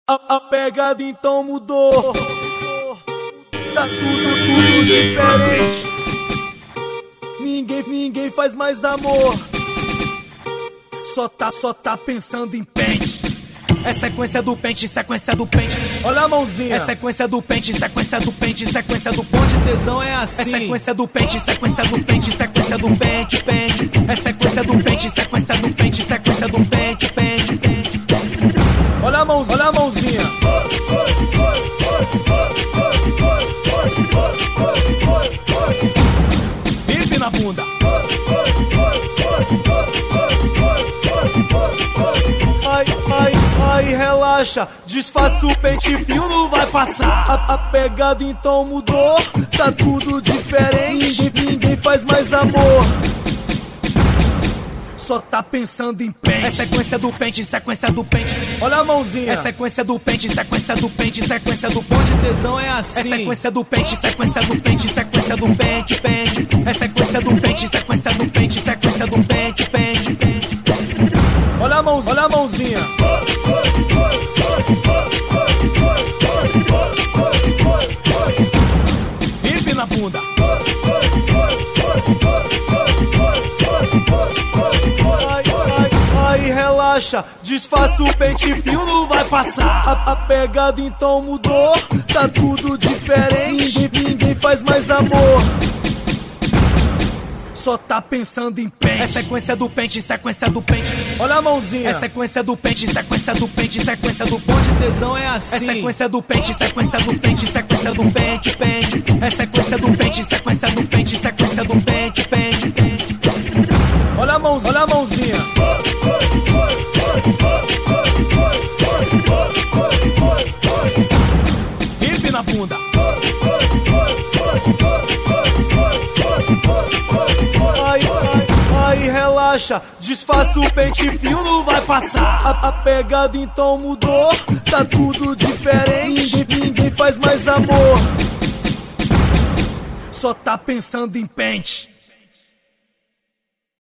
A pegada então mudou. Tá tudo diferente. Ninguém faz mais amor. Só tá pensando em pente. É sequência do pente, sequência do pente. Olha a mãozinha. É sequência do pente, sequência do pente, sequência do ponte. Tesão é assim. É sequência do pente, sequência do pente, sequência do pente, pente. É sequência do pente, sequência do pente, sequência do pente, pente, pente. Olha a mãozinha, olha a mãozinha. Hip na bunda. Ai, relaxa, disfarça o pente fio, não vai passar. A pegada então mudou, tá tudo diferente. Ninguém faz mais amor. Só tá pensando em pente. É sequência do pente, sequência do pente. Olha a mãozinha. É sequência do pente, sequência do pente, sequência do ponte. Tesão é assim. É sequência do pente, sequência do pente, sequência do pente, pente. É sequência do pente, sequência do pente, sequência do pente, pente, pente. Olha a mãozinha, olha a mãozinha. Hip na bunda. Ai, relaxa, disfarça o pente fio, não vai passar. A pegada então mudou, tá tudo diferente. Ninguém faz mais amor. Só tá pensando em pente. É sequência do pente, sequência do pente. Olha a mãozinha. É sequência do pente, sequência do pente, sequência do ponte. Tesão é assim. É sequência do pente, sequência do pente, sequência do pente, pente. É sequência do pente, sequência do pente, sequência do pente, pente, pente. Olha a mãozinha, olha a mãozinha. Hip na bunda. Ai, relaxa, disfarça o pente fio, não vai passar. A pegada então mudou, tá tudo diferente. Ninguém faz mais amor. Só tá pensando em pente.